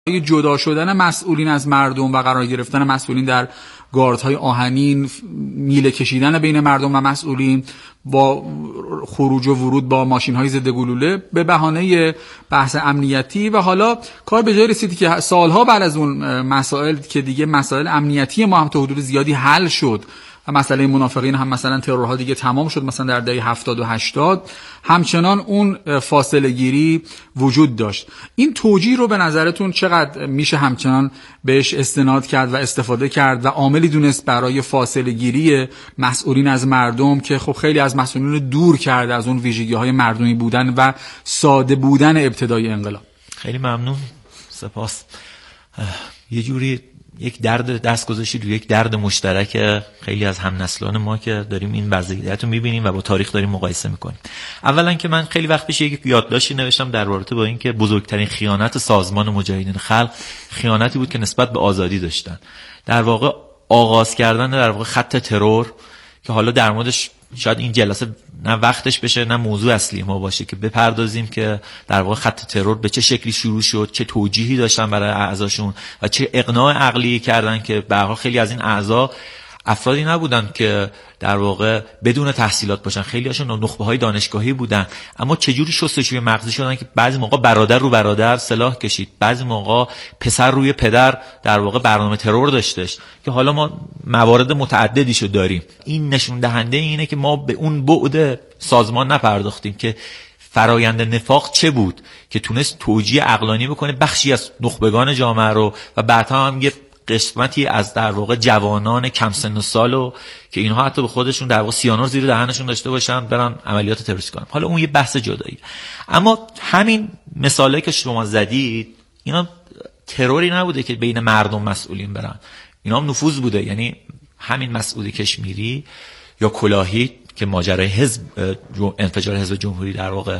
جدا شدن مسئولین از مردم و قرار گرفتن مسئولین در گاردهای آهنین، میله کشیدن بین مردم و مسئولین با خروج و ورود با ماشین‌های ضد گلوله به بهانه بحث امنیتی، و حالا کار به جای رسید که سالها بعد از اون مسائل که دیگه مسائل امنیتی ما هم تا حدود زیادی حل شد و مسئله منافقین هم مثلا ترورها دیگه تمام شد، مثلا در دهه 70 و 80 همچنان اون فاصله گیری وجود داشت. این توجیه رو به نظرتون چقدر میشه همچنان بهش استناد کرد و استفاده کرد و عاملی دونست برای فاصله گیری مسئولین از مردم که خب خیلی از مسئولین رو دور کرد از اون ویژگی‌های مردمی بودن و ساده بودن ابتدای انقلاب؟ خیلی ممنون، سپاس. یه جوری یک درد دست گذاشتی روی یک درد مشترک خیلی از همنسلان ما که داریم این وضعیت رو می‌بینیم و با تاریخ داریم مقایسه می‌کنیم. اولا که من خیلی وقت پیش یک یادداشتی نوشتم در رابطه با اینکه بزرگترین خیانت سازمان مجاهدین خلق خیانتی بود که نسبت به آزادی داشتن. در واقع آغاز کردن در واقع خط ترور که حالا در موردش شاید این جلسه نه وقتش بشه نه موضوع اصلی ما باشه که بپردازیم که در واقع خط ترور به چه شکلی شروع شد، چه توجیهی داشتن برای اعضاشون و چه اقناع عقلی کردن که به هر حال خیلی از این اعضا افرادی نبودن که در واقع بدون تحصیلات باشن، خیلی هاشون نخبه‌های دانشگاهی بودن، اما چجوری شستشوی مغزی شدن که بعضی موقع برادر رو برادر سلاح کشید، بعضی موقع پسر روی پدر در واقع برنامه ترور داشتش که حالا ما موارد متعددیشو داریم. این نشون دهنده اینه که ما به اون بعد سازمان نپرداختیم که فرایند نفاق چه بود که تونست توجیه عقلانی بکنه بخشی از نخبگان جامعه رو و بعدها هم یه قسمتی از در واقع جوانان کم سن و سالو که اینها حتی به خودشون در واقع سیانور زیر دهنشون داشته باشن برن عملیات تروریستی کنن. حالا اون یه بحث جدایی. اما همین مثالی که شما زدید اینا تروری نبوده که بین مردم مسئولین برن، اینا هم نفوذ بوده. یعنی همین مسعود کشمیری یا کلاهی که ماجرای حزب انفجار حزب جمهوری در واقع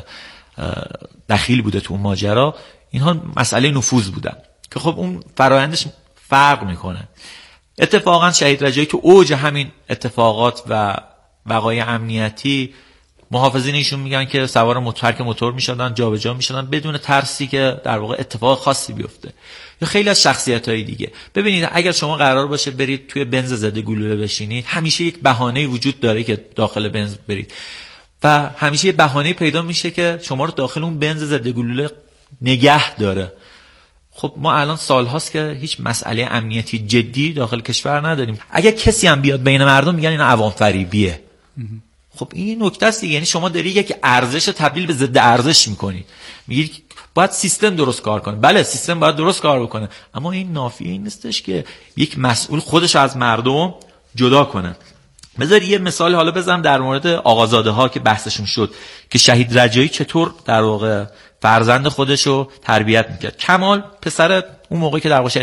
دخیل بوده تو اون ماجرا، اینها مسئله نفوذ بودن که خب اون فرآیندش فرق میکنه. اتفاقا شهید رجایی تو اوج همین اتفاقات و وقایع امنیتی محافظین ایشون میگن که سوار موتور میشدن، جابجا میشدن بدون ترسی که در واقع اتفاق خاصی بیفته. یا خیلی از شخصیت‌های دیگه. ببینید اگر شما قرار باشه برید توی بنز ضد گلوله بشینید، همیشه یک بهانه‌ای وجود داره که داخل بنز برید و همیشه یه بهانه‌ای پیدا میشه که شما رو داخل اون بنز ضد گلوله نگه داره. خب ما الان سال هاست که هیچ مسئله امنیتی جدی داخل کشور نداریم. اگر کسی هم بیاد بین مردم میگن این عوام فریبیه. خب این نکته است دیگه. یعنی شما داری یک ارزش تبدیل به ضد ارزش میکنی. میگی باید سیستم درست کار کنه. بله سیستم باید درست کار بکنه، اما این نافی این نیستش که یک مسئول خودش از مردم جدا کنه. بذار یه مثال حالا بزنم در مورد آقازاده ها که بحثشون شد که شهید رجایی چطور در واقع فرزند خودشو تربیت میکرد. کمال پسر اون موقعی که در واقع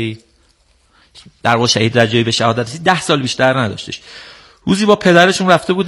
شهید رجایی به شهادت رسید 10 سال بیشتر نداشتش. روزی با پدرشون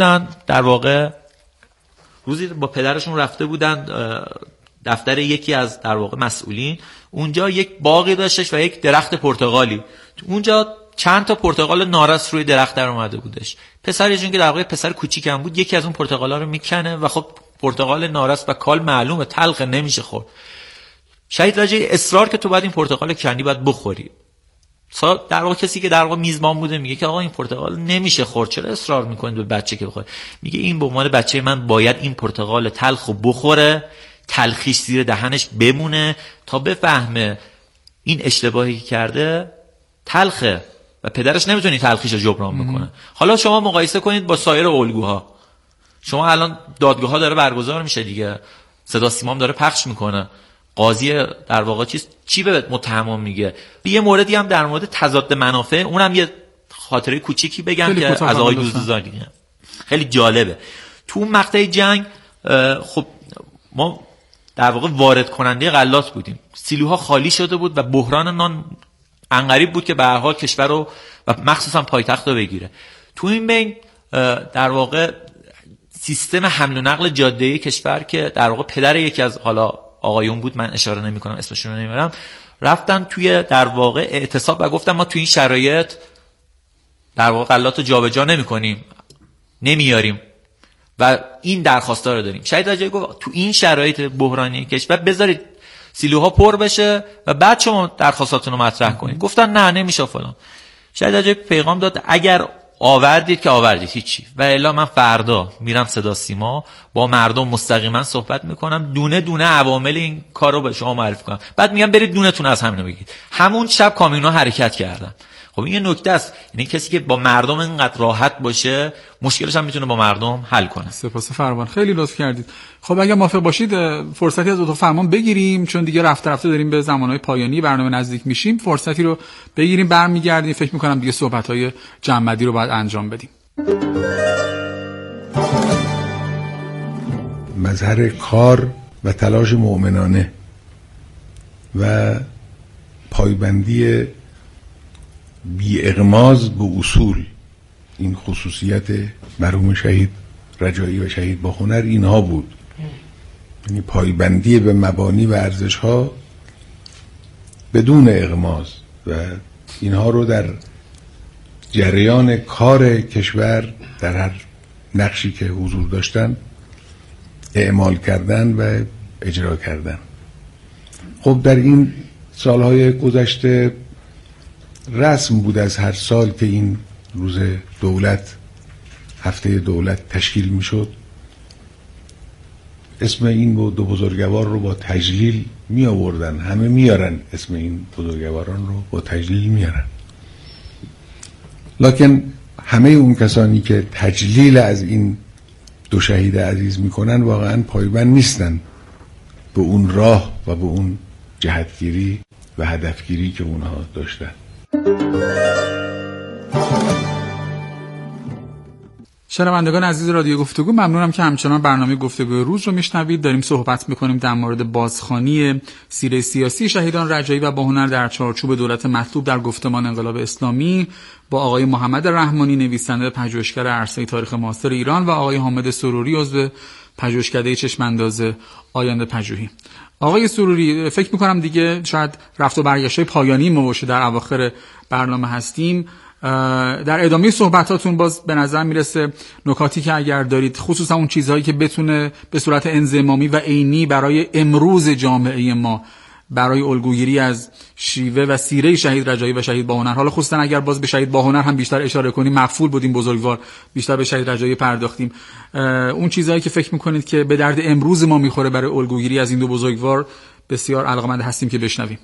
رفته بودن دفتر یکی از در واقع مسئولین. اونجا یک باغی داشتش و یک درخت پرتقالی. اونجا چند تا پرتقال نارس روی درخت در اومده بودش. پسرشون که در واقع پسر کوچیکم بود یکی از اون پرتقالا رو میکنه و خب پرتقال نارس و کال معلومه تلخ نمیشه خورد. شهید رجایی اصرار که تو باید این پرتقال کنی باید بخوری. در واقع کسی که در واقع میزبان بوده میگه که آقا این پرتقال نمیشه خورد، چرا اصرار میکنید به بچه که بخوره؟ میگه این به عنوان بچه من باید این پرتقال تلخو بخوره، تلخیش زیر دهنش بمونه تا بفهمه این اشتباهی که کرده تلخه و پدرش نمیتونه تلخیشو جبران بکنه. حالا شما مقایسه کنید با سایر الگوها. شما الان دادگاه ها داره برگزار میشه دیگه، صدا سیمام داره پخش میکنه، قاضی در واقع چی به متهمون میگه. یه موردی هم در مورد تضاد منافع، اونم یه خاطره کوچیکی بگم که از آقای دوستزاری خیلی جالبه. تو اون مقطع جنگ خب ما در واقع وارد کننده غلات بودیم، سیلوها خالی شده بود و بحران نان عنقریب بود که به هر حال کشور رو و مخصوصا پایتخت رو بگیره. تو این بین در واقع سیستم حمل و نقل جاده‌ای کشور که در واقع پدر یکی از حالا آقایون بود، من اشاره نمی‌کنم اسمشون رو نمیبرم، رفتن توی در واقع اعتصاب و گفتن ما توی این شرایط در واقع غلات رو جابجا نمی‌کنیم، نمیاریم و این درخواستا رو داریم. شهید رجایی گفت تو این شرایط بحرانی کشور بذارید سیلوها پر بشه و بعد شما درخواستاتون رو مطرح کنید. گفتن نه نمیشه فلان. شاید رجایی پیغام داد اگر آوردید که آوردید هیچی، و الا من فردا میرم صدا سیما با مردم مستقیما صحبت میکنم، دونه دونه عوامل این کارو به شما معرفی کنم، بعد میگم برید دونتون از همینو بگید. همون شب کامیونا حرکت کردن. خب این یه نکته است، یعنی کسی که با مردم اینقدر راحت باشه مشکلش هم میتونه با مردم حل کنه. سپاس فراوان، خیلی لطف کردید. خب اگه موافق باشید فرصتی از اتاق فرمان بگیریم، چون دیگه رفته رفته داریم به زمانهای پایانی برنامه نزدیک میشیم. فرصتی رو بگیریم، برمیگردیم. فکر میکنم دیگه صحبت‌های جمع‌بندی رو باید انجام بدیم. مظهر کار و تلاش مؤمنانه و پایبندی بی اغماض به اصول، این خصوصیت مرحوم شهید رجایی و شهید باهنر اینها بود، یعنی پایبندی به مبانی و ارزش‌ها بدون اغماض، و اینها رو در جریان کار کشور در هر نقشی که حضور داشتن اعمال کردن و اجرا کردن. خب در این سالهای گذشته رسم بود از هر سال که این روز دولت، هفته دولت تشکیل می شد، اسم این دو بزرگوار رو با تجلیل می آوردن. همه میارن اسم این بزرگواران رو با تجلیل میارن، لکن همه اون کسانی که تجلیل از این دو شهید عزیز میکنن واقعا پایبند نیستن به اون راه و به اون جهتگیری و هدفگیری که اونها داشتن. شنوندگان عزیز رادیو گفتگو، ممنونم که همچنان برنامه گفتگو روز رو میشنوید. داریم صحبت میکنیم در مورد بازخوانی سیره سیاسی شهیدان رجایی و باهنر در چارچوب دولت مطلوب در گفتمان انقلاب اسلامی با آقای محمد رحمانی، نویسنده پژوهشگر عرصه تاریخ معاصر ایران، و آقای حامد سروری، عضو پژوهشکده چشم‌انداز آینده پژوهی. آقای سروری، فکر میکنم دیگه شاید رفت و برگشت‌های پایانی ما باشه، در اواخر برنامه هستیم. در ادامه صحبتاتون باز به نظر میرسه نکاتی که اگر دارید، خصوصا اون چیزهایی که بتونه به صورت انضمامی و عینی برای امروز جامعه ما، برای الگوگیری از شیوه و سیره شهید رجایی و شهید باهنر، حالا خصوصا اگر باز به شهید باهنر هم بیشتر اشاره کنیم، مغفول بودیم بزرگوار، بیشتر به شهید رجایی پرداختیم، اون چیزهایی که فکر میکنید که به درد امروز ما میخوره برای الگوگیری از این دو بزرگوار، بسیار علاقه‌مند هستیم که بشنویم.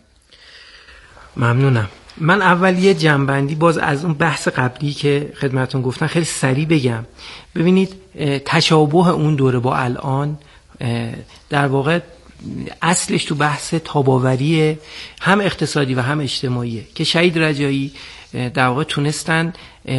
ممنونم. من اول یه جنبندی باز از اون بحث قبلی که خدمتون گفتن خیلی سریع بگم. ببینید تشابه اون دوره با الان در واقع اصلش تو بحث تاباوری هم اقتصادی و هم اجتماعیه که شهید رجایی در واقع تونستن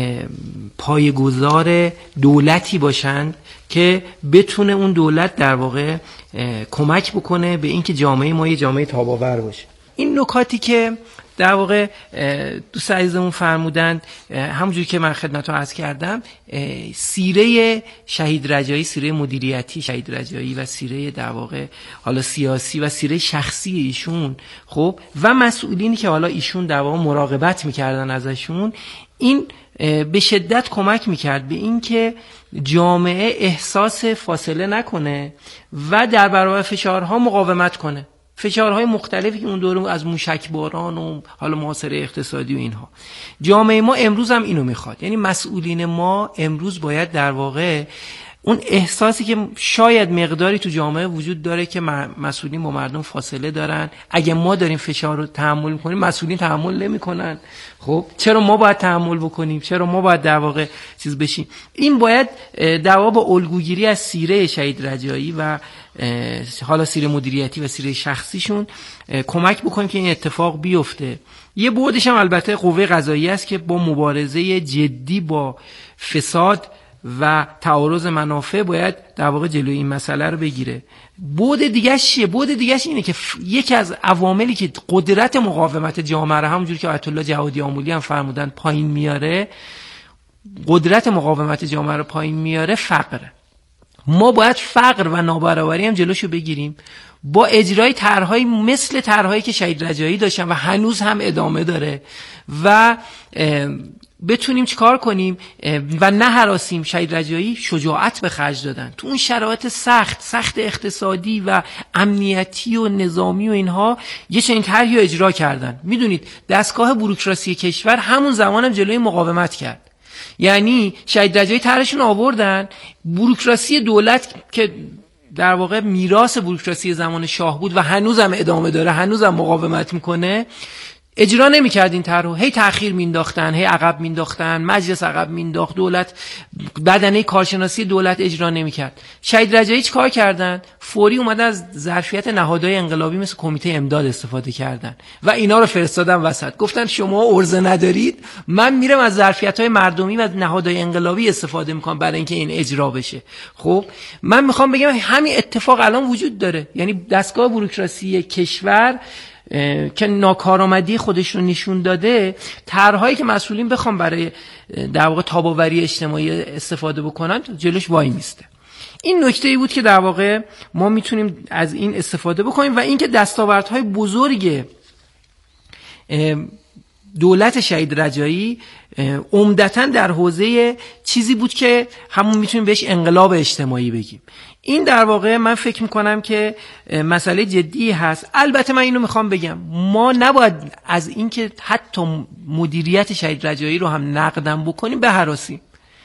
پایه‌گذار دولتی باشند که بتونه اون دولت در واقع کمک بکنه به اینکه جامعه ما یه جامعه تاباور باشه. این نکاتی که در واقع دوست عزیزمون فرمودند، همونجوری که من خدمتتون عرض کردم، سیره شهید رجایی، سیره مدیریتی شهید رجایی و سیره در واقع حالا سیاسی و سیره شخصی ایشون، خب، و مسئولینی که حالا ایشون در واقع مراقبت میکردن ازشون، این به شدت کمک میکرد به این که جامعه احساس فاصله نکنه و در برابر فشارها مقاومت کنه، فشارهای مختلفی که اون دوره از موشکباران و حالا محاصره اقتصادی و اینها. جامعه ما امروز هم اینو میخواد، یعنی مسئولین ما امروز باید در واقع اون احساسی که شاید مقداری تو جامعه وجود داره که مسئولین با مردم فاصله دارن، اگه ما داریم فشار رو تحمل میکنیم مسئولین تحمل نمیکنن، خب چرا ما باید تحمل بکنیم؟ چرا ما باید در واقع چیز بشیم؟ این باید در واقع با الگوگیری از سیره شهید رجایی و حالا سیره مدیریتی و سیره شخصیشون کمک بکنیم که این اتفاق بیفته. یه بعدش هم البته قوه قضاییه است که با مبارزه جدی با فساد و تعارض منافع باید در واقع جلوی این مسئله رو بگیره. بعد دیگه چیه؟ بعد دیگه اینه که یکی از عواملی که قدرت مقاومت جامعه رو همونجوری که آیت الله جوادی آمولی هم فرمودن پایین میاره، قدرت مقاومت جامعه رو پایین میاره فقره. ما باید فقر و نابرابری هم جلوشو بگیریم با اجرای طرح‌های مثل طرح‌هایی که شهید رجایی داشتن و هنوز هم ادامه داره و بتونیم چیکار کنیم و نه هراسیم. شهید رجایی شجاعت به خرج دادن تو اون شرایط سخت اقتصادی و امنیتی و نظامی و اینها، یه چنین طرحی رو اجرا کردن. میدونید دستگاه بوروکراسی کشور همون زمانم جلوی مقاومت کرد. یعنی شهید رجایی طرحشون آوردن، بوروکراسی دولت که در واقع میراث بوروکراسی زمان شاه بود و هنوزم ادامه داره، هنوزم مقاومت میکنه، اجرا نمی‌کرد این طرحو. هی تأخیر مینداختن، هی عقب مینداختن، مجلس عقب مینداخت، دولت بدنه کارشناسی دولت اجرا نمی‌کرد. شهید رجایی چیکار کردن؟ فوری اومدن از ظرفیت نهادهای انقلابی مثل کمیته امداد استفاده کردن و اینا رو فرستادن وسط. گفتن شما عرضه ندارید، من میرم از ظرفیت‌های مردمی و نهادهای انقلابی استفاده می‌کنم برای اینکه این اجرا بشه. خب من می‌خوام بگم همین اتفاق الان وجود داره. یعنی دستگاه بوروکراسی کشور که ناکارآمدی خودش رو نشون داده، طرح‌هایی که مسئولین بخوام برای در واقع تاب‌آوری اجتماعی استفاده بکنن جلوش وای میسته. این نکته‌ای بود که در واقع ما میتونیم از این استفاده بکنیم و اینکه دستاوردهای بزرگ دولت شهید رجایی عمدتاً در حوزه چیزی بود که همون میتونیم بهش انقلاب اجتماعی بگیم. این در واقع من فکر میکنم که مسئله جدی هست. البته من اینو میخوام بگم، ما نباید از اینکه حتی مدیریت شهید رجایی رو هم نقدم بکنیم به هراسیم.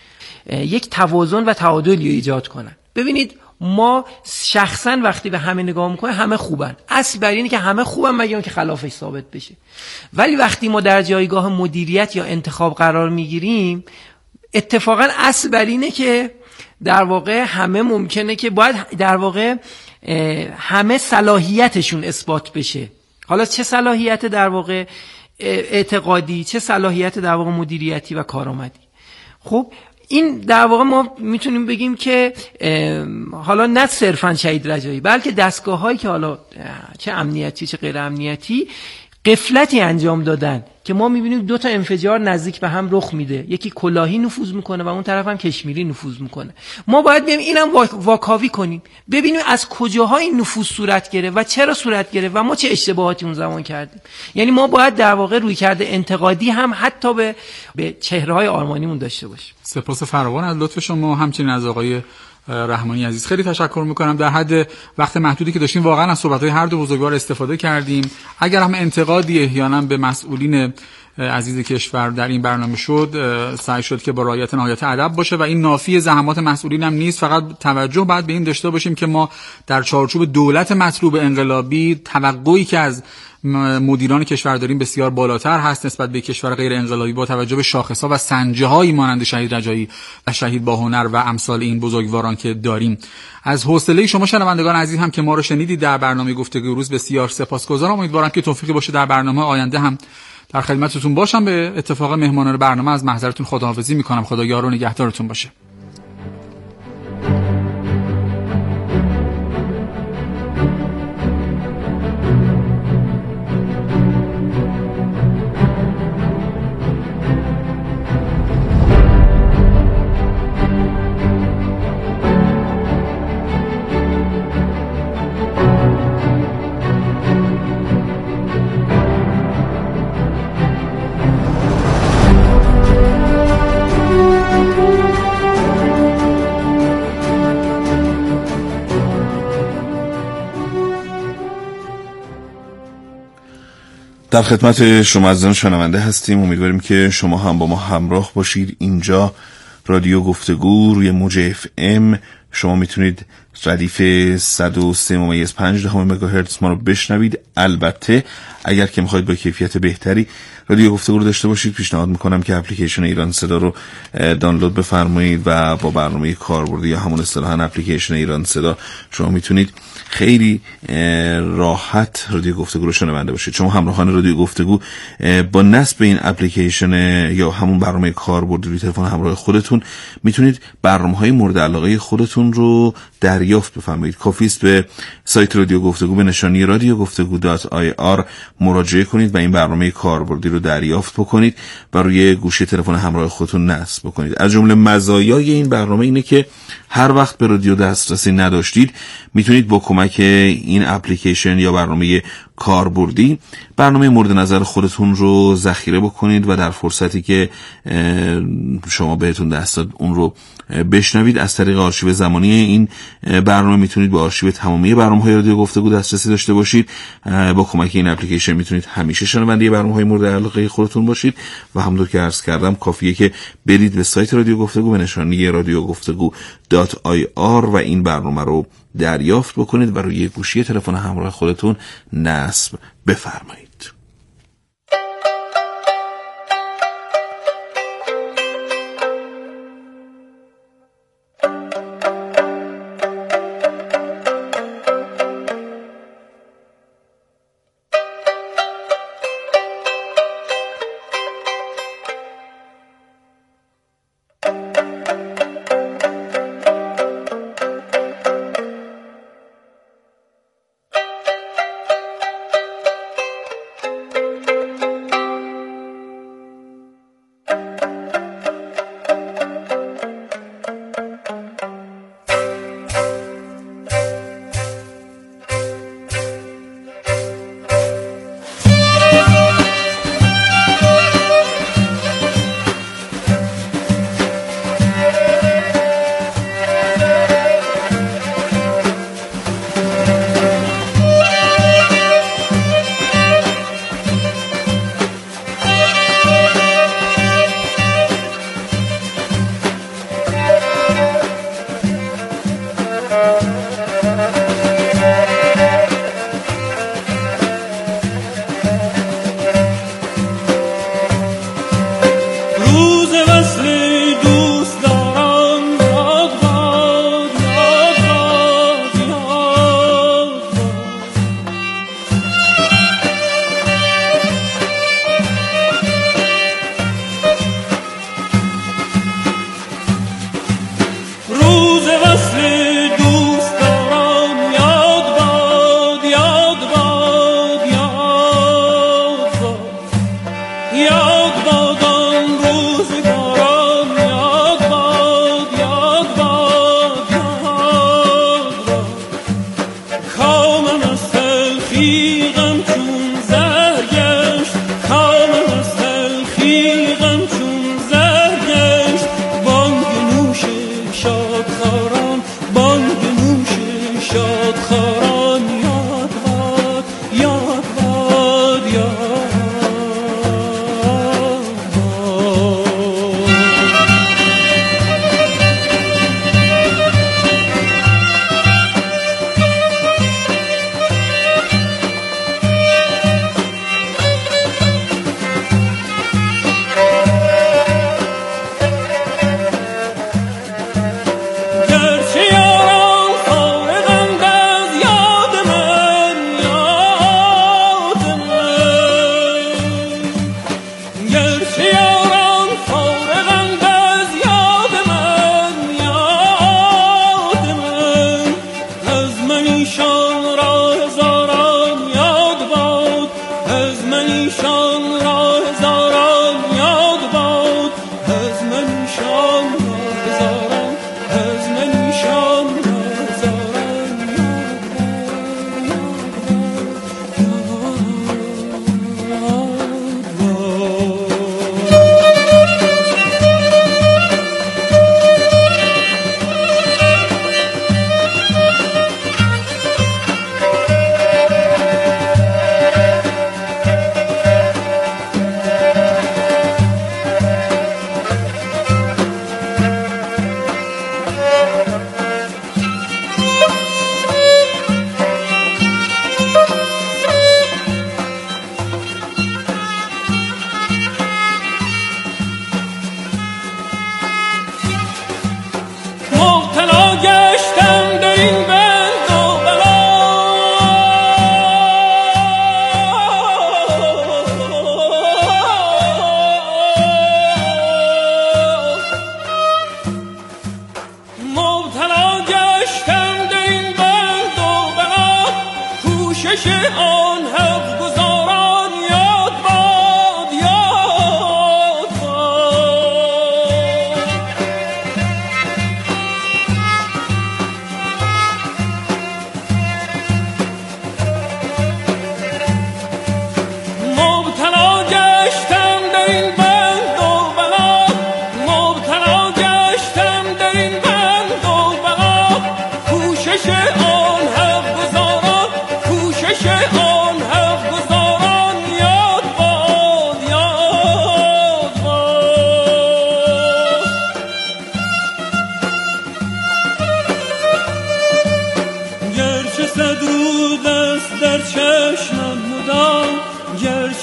یک توازن و تعادلی ایجاد کنن. ببینید ما شخصا وقتی به همه نگاه میکنیم همه خوبن، اصل بر اینه که همه خوبن مگر اینکه خلافش ثابت بشه. ولی وقتی ما در جایگاه مدیریت یا انتخاب قرار میگیریم، اتفاقا اصل بر اینه که در واقع همه ممکنه که باید در واقع همه صلاحیتشون اثبات بشه. حالا چه صلاحیت در واقع اعتقادی، چه صلاحیت در واقع مدیریتی و کارآمدی. خب این در واقع ما میتونیم بگیم که حالا نه صرفاً شهید رجایی بلکه دستگاه‌هایی که حالا چه امنیتی چه غیر امنیتی غفلتی انجام دادن که ما میبینیم دو تا انفجار نزدیک به هم رخ میده، یکی کلاهی نفوذ میکنه و اون طرف هم کشمیری نفوذ میکنه. ما باید بیایم اینم واکاوی کنیم، ببینیم از کجاها این نفوذ صورت گرفت و چرا صورت گرفت و ما چه اشتباهاتی اون زمان کردیم. یعنی ما باید در واقع رویکرد انتقادی هم حتی به چهره‌های آرمانیمون داشته باشیم. سپاس فراوان از لطف شما، همچنین از آقای رحمانی عزیز خیلی تشکر میکنم. در حد وقت محدودی که داشتیم واقعا از صحبت‌های هر دو بزرگوار استفاده کردیم. اگر هم انتقادی احیانا به مسئولین عزیز کشور در این برنامه شد، سعی شد که با رعایت نهایت ادب باشه و این نافی زحمات مسئولین هم نیست. فقط توجه باید به این داشته باشیم که ما در چارچوب دولت مطلوب انقلابی توقعی که از مدیران کشور داریم بسیار بالاتر هست نسبت به کشور غیر انقلابی، با توجه به شاخص‌ها و سنجه‌هایی مانند شهید رجایی و شهید باهنر و امثال این بزرگواران که داریم. از حوصله شما شنوندگان عزیز هم که ما رو شنیدید در برنامه گفتگوی روز بسیار سپاسگزارم. امیدوارم که توفیقی باشه در برنامه آینده هم در خدمتتون باشم. به اتفاق مهمانان برنامه از محضرتون خداحافظی می‌کنم. خدا یار و نگهدارتون باشه. در خدمت شما عزیزان شنونده هستیم. امیدواریم که شما هم با ما همراه باشید. اینجا رادیو گفتگو روی موج FM. شما میتونید ردیف 103.5 مگاهرتز ما رو بشنوید. البته اگر که میخواید با کیفیت بهتری رادیو گفتگو رو داشته باشید، پیشنهاد میکنم که اپلیکیشن ایران صدا رو دانلود بفرمایید و با برنامه کاربردی یا همون اصطلاحاً اپلیکیشن ایران صدا شما میتونید خیلی راحت رادیو گفتگو رو شنونده باشید. شما همراهان رادیو گفتگو با نصب این اپلیکیشن یا همون برنامه کاربردی روی تلفن همراه خودتون میتونید برنامه‌های مورد علاقه خودتون رو دریافت بفرمایید. کافی است به سایت رادیو گفتگو به نشانی radiogoftegu.ir مراجعه کنید و این برنامه کاربردی رو دریافت بکنید و روی گوشی تلفن همراه خودتون نصب بکنید. از جمله مزایای این برنامه اینه که هر وقت به رادیو دسترسی نداشتید میتونید با کمک این اپلیکیشن یا برنامه کاربردی، برنامه مورد نظر خودتون رو ذخیره بکنید و در فرصتی که شما بهتون دست داد اون رو بشنوید. از طریق آرشیو زمانی این برنامه میتونید به آرشیو تمامی برنامه‌های رادیو گفتگو دسترسی داشته باشید. با کمک این اپلیکیشن میتونید همیشه شنونده برنامه‌های مورد علاقه خودتون باشید و همونطور که عرض کردم کافیه که برید به سایت رادیو گفتگو به نشانی radiogoftegu.ir و این برنامه رو دریافت بکنید و روی گوشی تلفن همراه خودتون نصب بفرمایید.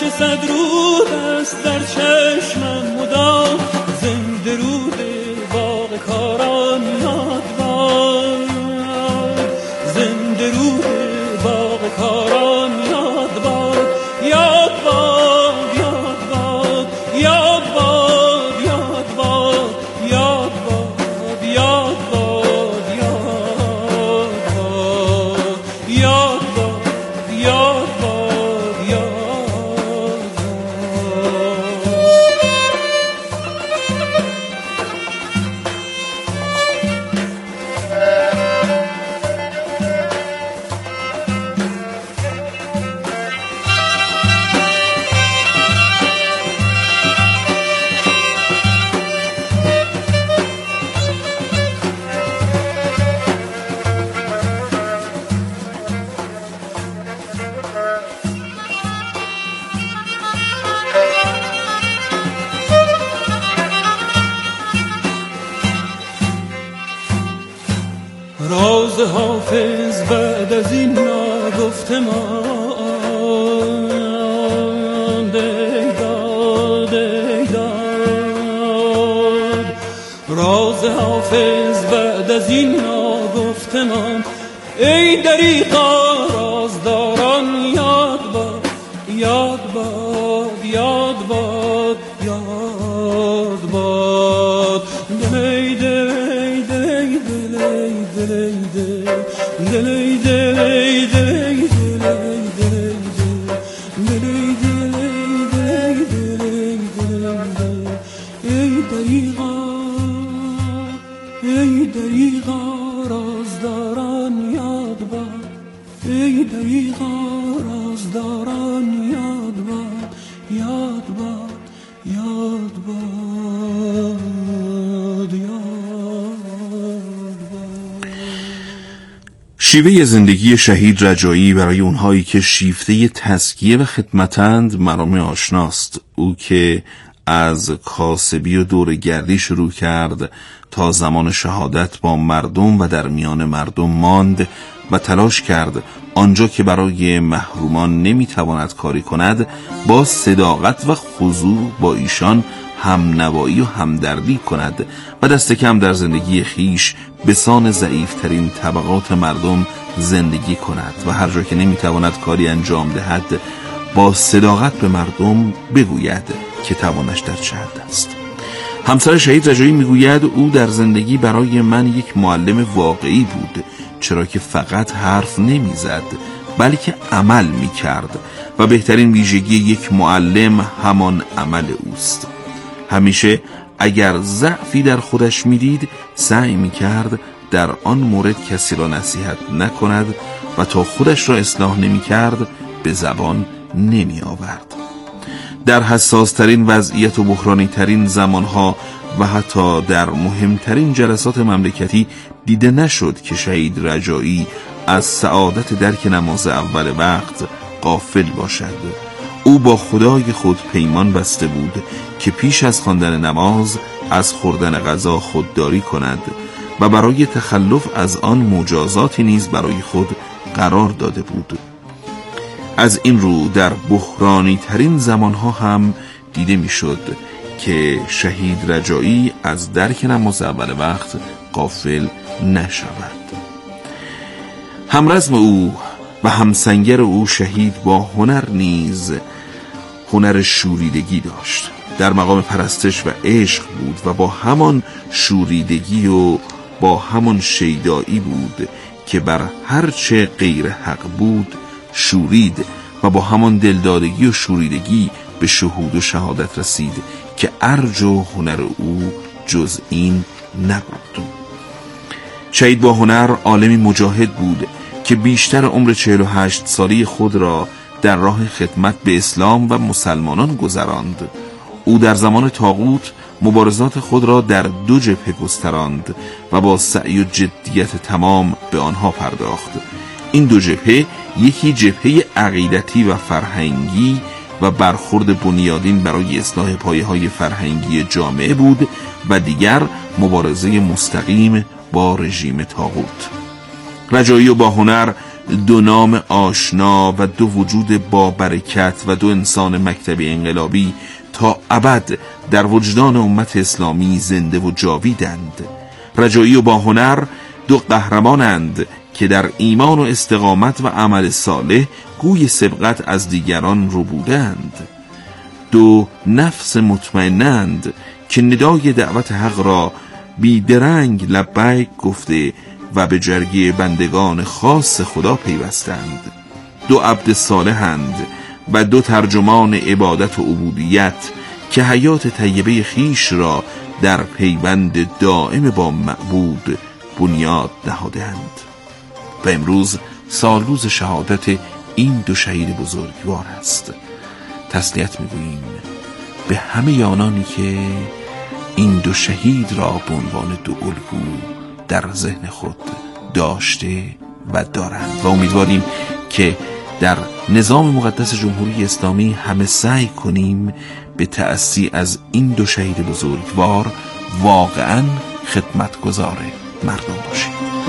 نقش صد رود است در چشمم مدام، زنده رود باغ کاران یاد باد، زنده رود باغ کاران یاد باد، یاد باد، یاد باد، یاد باد، یاد باد، یاد باد، یاد باد، یاد باد، یاد باد، یاد باد. راز حافظ بعد از این نگفته ماند، ای داد، ای داد. راز حافظ بعد از این نگفته ماند، ای دریغا رازداران یاد باد، یاد باد، یاد باد، یاد باد. دلی دلی دلی دلی دلی دلی دلی ای دریغا رازداران یاد باد، ای دریغا رازداران یاد باد، یاد باد، یاد باد، یاد باد. شیوه زندگی شهید رجایی برای اونهایی که شیفته تزکیه و خدمتند مرام آشناست. او که از کاسبی و دورگردی شروع کرد تا زمان شهادت با مردم و در میان مردم ماند و تلاش کرد آنجا که برای محرومان نمیتواند کاری کند با صداقت و خضوع با ایشان همنوایی و همدردی کند و دست کم در زندگی خیش به سان ضعیفترین طبقات مردم زندگی کند و هر جا که نمیتواند کاری انجام دهد با صداقت به مردم بگوید که توانش در چه حد است. همسر شهید رجایی میگوید او در زندگی برای من یک معلم واقعی بود، چرا که فقط حرف نمیزد بلکه عمل میکرد و بهترین ویژگی یک معلم همان عمل اوست. همیشه اگر ضعفی در خودش میدید سعی میکرد در آن مورد کسی را نصیحت نکند و تا خودش را اصلاح نمیکرد به زبان نمی آورد. در حساس ترین وضعیت و بحرانی ترین زمانها و حتی در مهمترین جلسات مملکتی دیده نشد که شهید رجایی از سعادت درک نماز اول وقت غافل باشد. او با خدای خود پیمان بسته بود که پیش از خواندن نماز از خوردن غذا خودداری کند و برای تخلف از آن مجازاتی نیز برای خود قرار داده بود. از این رو در بحرانی ترین زمانها هم دیده میشد که شهید رجایی از درک نماز اول وقت غافل نشود. همرزم او و همسنگر او شهید با هنر نیز هنر شوریدگی داشت. در مقام پرستش و عشق بود و با همان شوریدگی و با همان شیدایی بود که بر هر چه غیر حق بود شورید و با همان دلدادگی و شوریدگی به شهود و شهادت رسید که ارج و هنر او جز این نبود. شهید با هنر عالمی مجاهد بود که بیشتر عمر 48 سالی خود را در راه خدمت به اسلام و مسلمانان گذراند. او در زمان طاغوت مبارزات خود را در 2 جبهه گستراند و با سعی و جدیت تمام به آنها پرداخت. این 2 جبهه، یکی جبهه عقیدتی و فرهنگی و برخورد بنیادین برای اصلاح پایه‌های فرهنگی جامعه بود و دیگر مبارزه مستقیم با رژیم طاغوت. رجایی و با هنر دو نام آشنا و دو وجود با برکت و دو انسان مکتبی انقلابی تا ابد در وجدان امت اسلامی زنده و جاویدند. رجایی و باهنر دو قهرمانند که در ایمان و استقامت و عمل صالح گوی سبقت از دیگران رو بودند. دو نفس مطمئنند که ندای دعوت حق را بیدرنگ لبیک گفته و به جرگه بندگان خاص خدا پیوستند. دو عبد صالحند و دو ترجمان عبادت و عبودیت که حیات طیبه خیش را در پیوند دائم با معبود بنیاد نهادند. و امروز سالروز شهادت این دو شهید بزرگوار است. تسلیت میگوییم به همه آنانی که این دو شهید را به عنوان دو الگو در ذهن خود داشته و دارند و امیدواریم که در نظام مقدس جمهوری اسلامی همه سعی کنیم به تأسی از این دو شهید بزرگوار واقعا خدمتگزار مردم باشیم.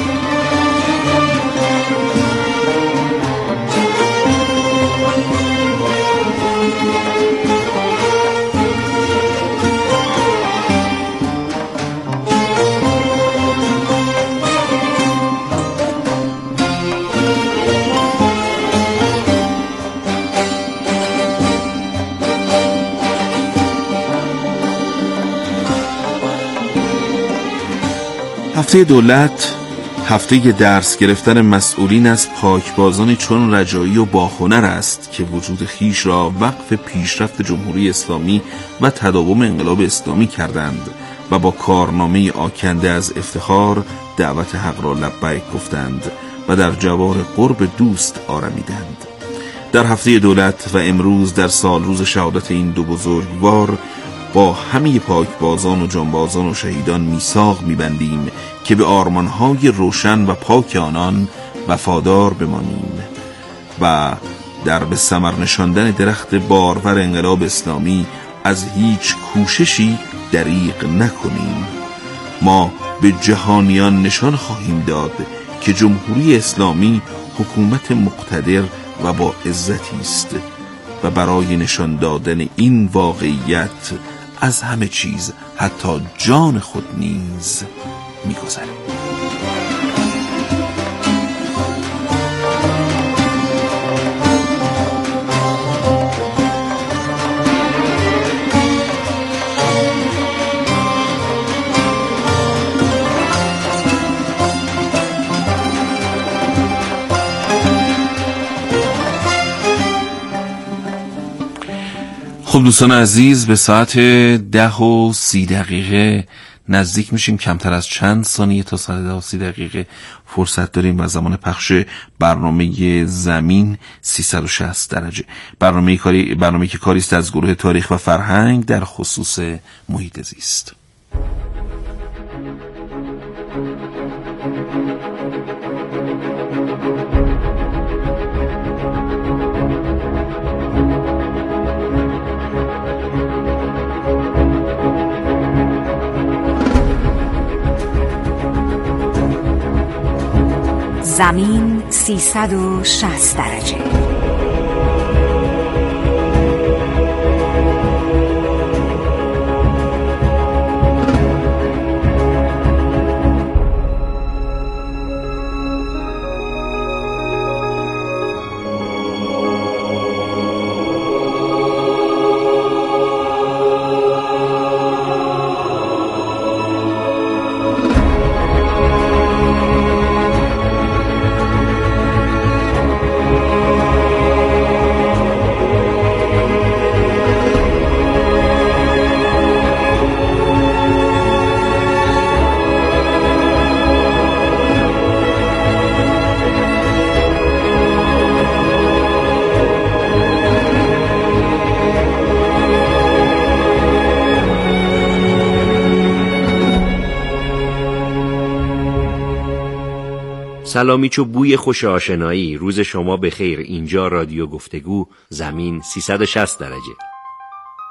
هفته دولت هفته درس گرفتن مسئولین از پاکبازانی چون رجایی و باهنر است که وجود خیش را وقف پیشرفت جمهوری اسلامی و تداوم انقلاب اسلامی کردند و با کارنامه آکنده از افتخار دعوت حق را لبیک گفتند و در جوار قرب دوست آرمیدند. در هفته دولت و امروز در سالروز شهادت این دو بزرگوار با همه پاکبازان و جانبازان و شهیدان میثاق می‌بندیم که به آرمان‌های روشن و پاک آنان وفادار بمانیم و در به ثمر نشاندن درخت بارور انقلاب اسلامی از هیچ کوششی دریغ نکنیم. ما به جهانیان نشان خواهیم داد که جمهوری اسلامی حکومت مقتدر و با عزتی است و برای نشان دادن این واقعیت از همه چیز حتی جان خود نیز می‌گذاریم. خب دوستان عزیز، به ساعت 10:30 نزدیک میشیم. کمتر از چند ثانیه تا ساعت 10:30 فرصت داریم و زمان پخش برنامه زمین 360 درجه، برنامه که کاری است از گروه تاریخ و فرهنگ در خصوص محیط زیست. زمین 360 درجه. سلامی چو بوی خوش آشنایی. روز شما بخیر. اینجا رادیو گفتگو، زمین 360 درجه.